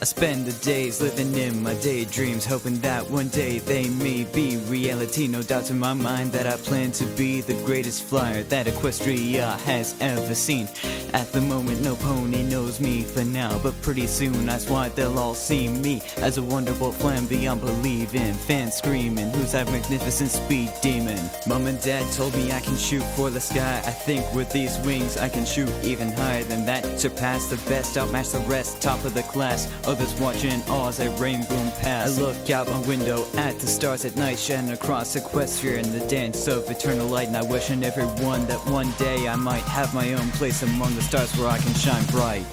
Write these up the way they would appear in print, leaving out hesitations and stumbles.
I spend the days living in my daydreams, hoping that one day they may be reality. No doubts in my mind that I plan to be the greatest flyer that Equestria has ever seen. At the moment no pony knows me for now, but pretty soon I swear they'll all see me as a wonderful flamboyant believing, fans screaming, who's that magnificent speed demon? Mom and dad told me I can shoot for the sky. I think with these wings I can shoot even higher than that, surpass the best, outmatch the rest, top of the class. Others watching all as I rain boom past. I look out my window at the stars at night, shining across Equestria in the dance of eternal light. And I wish on everyone that one day I might have my own place among the stars where I can shine bright.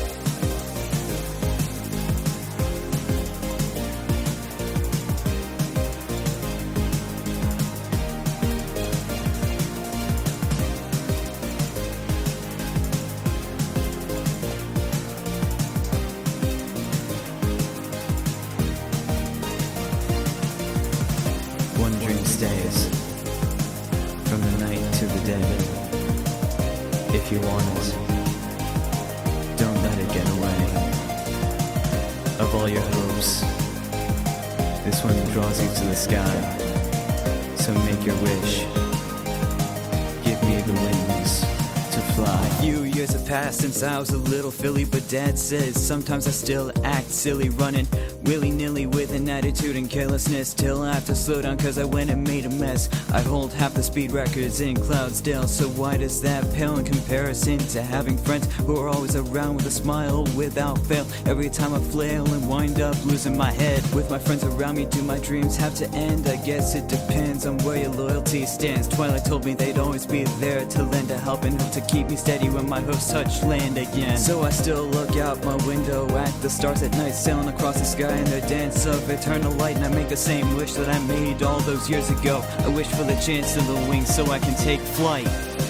One dream stays, from the night to the day. If you want it, don't let it get away. Of all your hopes, this one draws you to the sky. So make your wish, give me the wings to fly. A few years have passed since I was a little filly, but dad says sometimes I still act silly, running willy-nilly with an attitude and carelessness, till I have to slow down cause I went and made a mess. I hold half the speed records in Cloudsdale, so why does that pale in comparison to having friends who are always around with a smile without fail? Every time I flail and wind up losing my head with my friends around me, do my dreams have to end? I guess it depends on where your loyalty stands. Twilight told me they'd always be there to lend a helping hand to keep me steady when my hoofs touch land again. So I still look out my window at the stars at night, sailing across the sky in their dance of eternal light. And I make the same wish that I made all those years ago. I wish for the chance of the wings so I can take flight.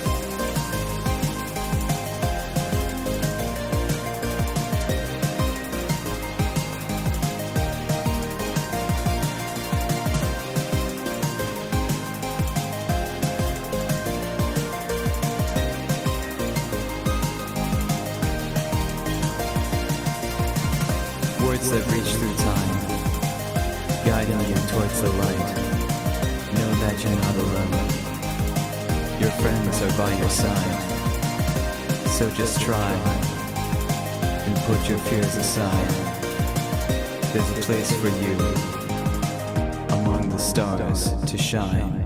Words that reach through time, guiding you towards the light. Know that you're not alone. Your friends are by your side. So just try and put your fears aside. There's a place for you among the stars to shine.